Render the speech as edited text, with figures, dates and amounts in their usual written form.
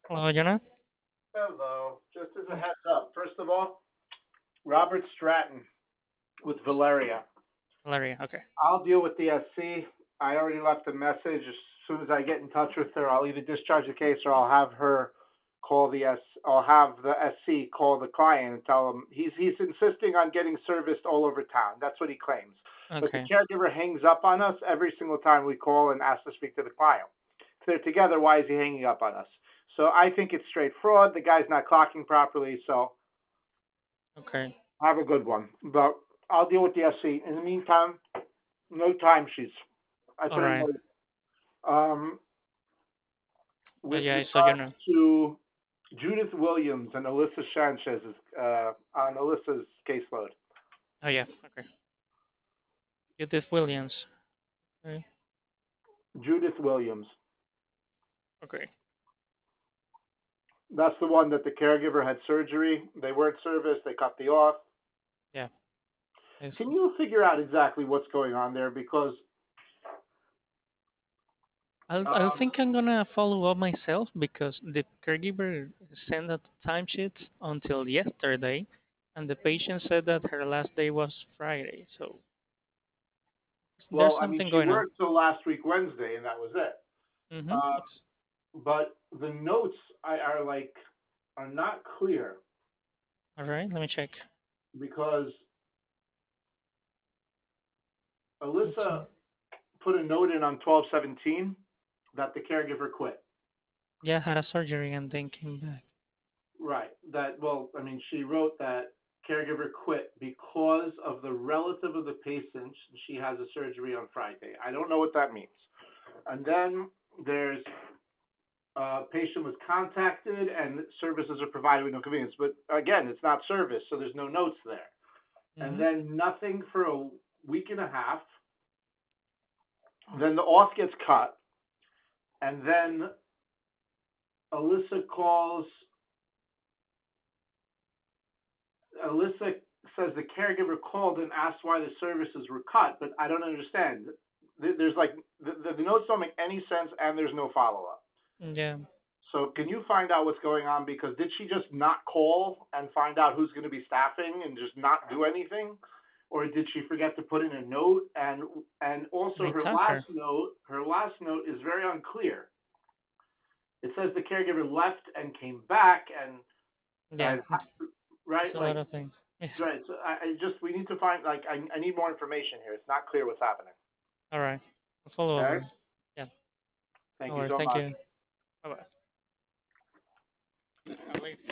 Hello, Jonah. Hello. Just as a Oh, heads up, first of all, Robert Stratton with Valeria. Valeria. Okay. I'll deal with the SC. I already left a message. As soon as I get in touch with her, I'll either discharge the case or I'll have her call the S. I'll have the SC call the client and tell him he's insisting on getting serviced all over town. That's what he claims. But the Okay. caregiver hangs up on us every single time we call and ask to speak to the client. If they're together, why is he hanging up on us? So I think it's straight fraud. The guy's not clocking properly, so Okay. have a good one. But I'll deal with the SC. In the meantime, no timesheets. I All put a right. note with Yeah, I saw regards Jonah. to Judith Williams and Alyssa Sanchez's on Alyssa's caseload. Oh yeah. Okay. Judith Williams. Okay. Judith Williams. Okay. That's the one that the caregiver had surgery. They weren't serviced. They cut the off. Yeah. I Can see. you figure out exactly what's going on there? Because I'll um, think I'm gonna follow up myself because the caregiver sent out timesheets until yesterday, and the patient said that her last day was Friday. So there's well, I mean, something she going on. worked till last week Wednesday, and that was it. Mm-hmm. Uh, Yes. but the notes are like are not clear All right. Let me check. because Let's Alyssa see. put a note in on 12/17 that the caregiver quit. Yeah, had a surgery and then came back. Right. That well, I mean, she wrote that caregiver quit because of the relative of the patient. She has a surgery on Friday. I don't know what that means. And then there's patient was contacted and services are provided with no convenience. But again, it's not service, so there's no notes there. And Mm-hmm. then nothing for a week and a half. Then the off gets cut, and then Alyssa calls. Alyssa says the caregiver called and asked why the services were cut, but I don't understand. There's like the notes don't make any sense, and there's no follow up. Yeah. So can you find out what's going on? Because did she just not call and find out who's going to be staffing and just not do anything, or did she forget to put in a note? And also I taught her. her last note is very unclear. It says the caregiver left and came back, Yeah. and It's right a lot like of things. Yeah. right. So I just we need to find like I need more information here. It's not clear what's happening. All right. I'll follow up Okay. then. Yeah. Thank No you worries. so Thank much. you. Bye bye.